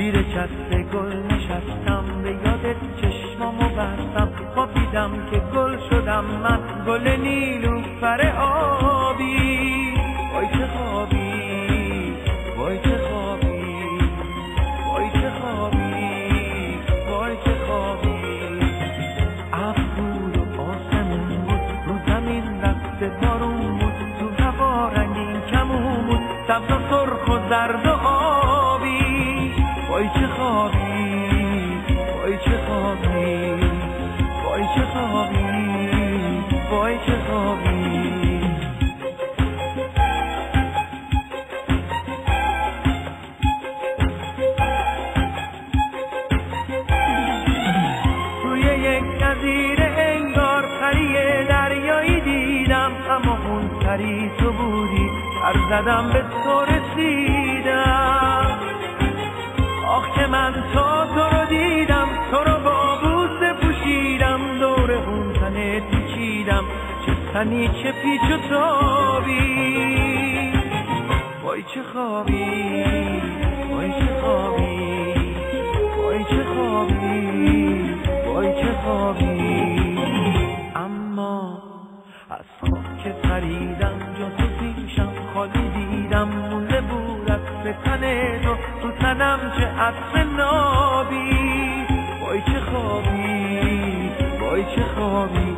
زیر چتر گل نشستم، به یادت چشمامو بستم، خوابیدم که گل شدم من، گل نیلوفر آبی. وای چه خوابی، وای چه خوابی، وای چه خوابی، وای چه خوابی. ابر بود و آسمون بود، رو زمین رفته بارون بود، تو هوا رنگین کمون بود، سبز و سرخ و زرد و آبی. وای چه خوابی، وای چه خوابی، وای چه خوابی، وای چه خوابی. توی یک جزیره انگار پری دریایی دیدم، اما اون پری تو بودی، پر زدم به تو رسیدم. آخ که من تا تو رو دیدم، تو رو با بوسه پوشیدم، دور اون تنت پیچیدم، چه تنی چه پیچ و تابی. وای چه خوابی، وای چه خوابی، وای چه خوابی، وای چه خوابی. اما از خواب که پریدم، جا تو پیشم خالی دیدم، مونده بود عطر تن تو تنم چه عطر نابی. وای چه خوابی، وای چه خوابی.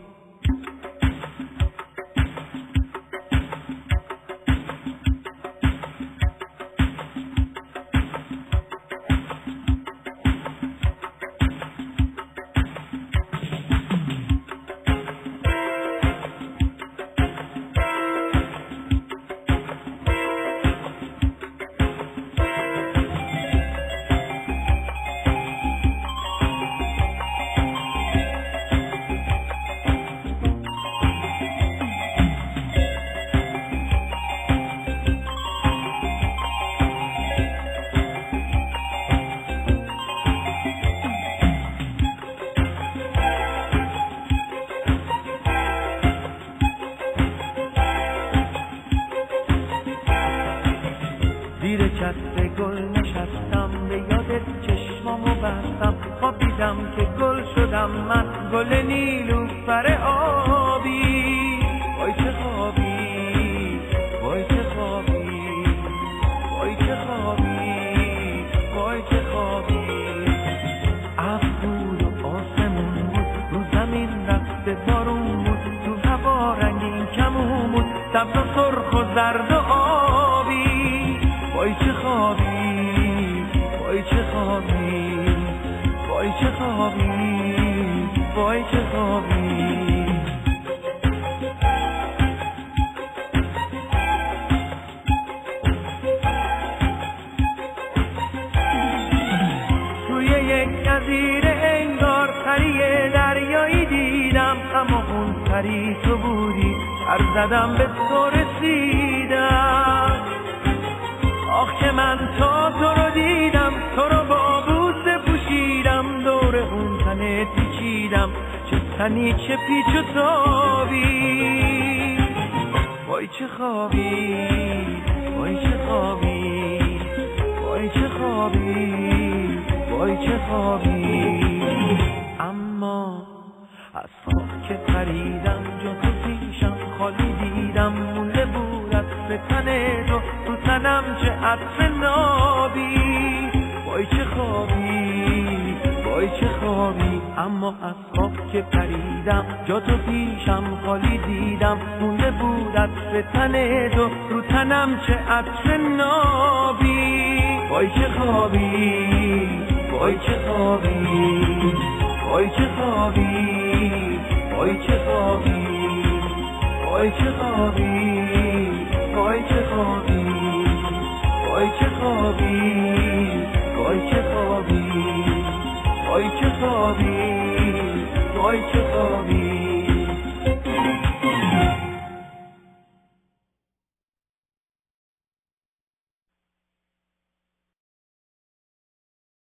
زیر چتر گل نشستم، به یادت چشمامو بستم، خوابیدم که گل شدم من، گل نیلوفر آبی. وای چه خوابی، وای چه خوابی، وای چه خوابی، وای چه خوابی. ابر بود و آسمون بود، رو زمین رفته بارون بود، تو هوا رنگین کمون بود، سبز و سرخ و زرد و آبی. وای چه خوابی، وای چه خوابی، وای چه خوابی، وای چه خوابی. توی یک جزیره انگار پری دریایی دیدم، اما اون پری تو بودی، پر زدم به تو رسیدم. آخ که من تا تو رو دیدم، تو رو با بوسه پوشیدم، دور اون تنت پیچیدم، چه تنی چه پیچ و تابی. وای چه خوابی، وای چه خوابی، وای چه خوابی، وای چه خوابی. اما از خواب که پریدم، جا تو پیشم خالی دیدم، مونده بود عطر تن تو تنم چه عطر نابی. وای چه خوابی، وای چه خوابی. اما از خواب که پریدم، جا تو پیشم خالی دیدم، مونده بود عطر تن تو تنم چه عطر نابی. وای چه خوابی، وای چه خوابی، وای چه خوابی، وای چه خوابی، وای چه خوابی، وای چه خوابی، وای چه خوابی، وای چه خوابی، وای چه خوابی، وای چه خوابی.